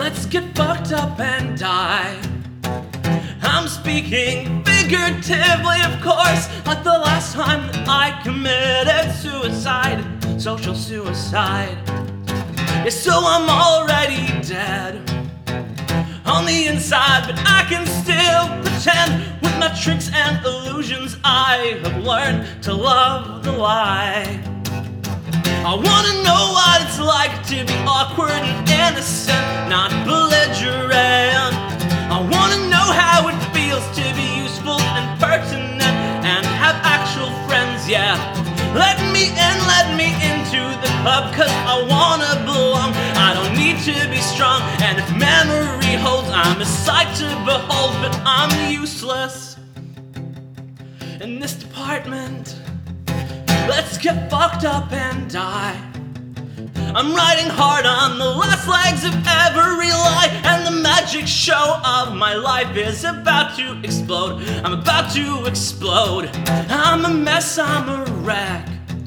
Let's get fucked up and die. I'm speaking figuratively, of course, like the last time that I committed suicide, social suicide. Yeah, so I'm already dead on the inside, but I can still pretend with my tricks and illusions. I have learned to love the lie. I wanna know what it's like to be awkward and innocent, not belligerent. I wanna know how it feels to be useful and pertinent and have actual friends, yeah. Let me into the club, cause I wanna belong. I don't need to be strong, and if memory holds, I'm a sight to behold, but I'm useless in this department. Let's get fucked up and die. I'm riding hard on the last legs of every lie, and the magic show of my life is about to explode. I'm about to explode. I'm a mess, I'm a wreck.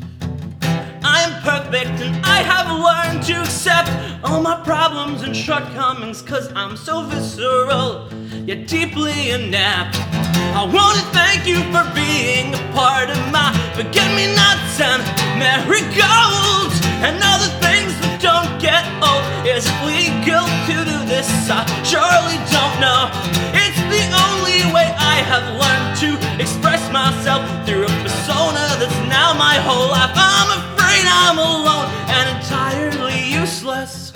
I am perfect and I have learned to accept all my problems and shortcomings, cause I'm so visceral, yet deeply inept. I wanna thank you for being a part of my forget-me-nots and marigolds, and all the things that don't get old. Is it legal to do this? I surely don't know. It's the only way I have learned to express myself through a persona that's now my whole life. I'm afraid I'm alone and entirely useless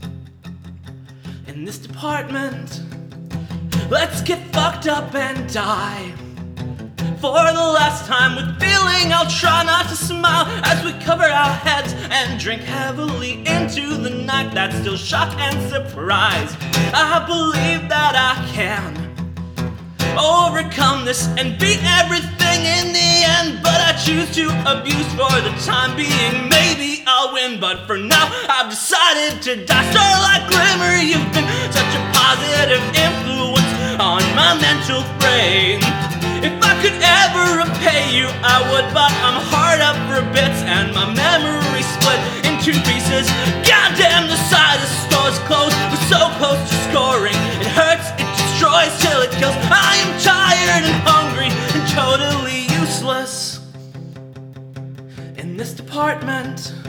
in this department. Let's get fucked up and die. For the last time with feeling, I'll try not to smile as we cover our heads and drink heavily into the night. That's still shock and surprise. I believe that I can overcome this and beat everything in the end, but I choose to abuse for the time being. Maybe I'll win, but for now I've decided to die. Starlight Glimmer, you've been such a positive influence on my mental frame. If I could ever repay you, I would, but I'm hard up for bits and my memory split in two pieces. Goddamn, the side of stores closed. We're so close to scoring. It hurts, it destroys till it kills. I am tired and hungry and totally useless in this department.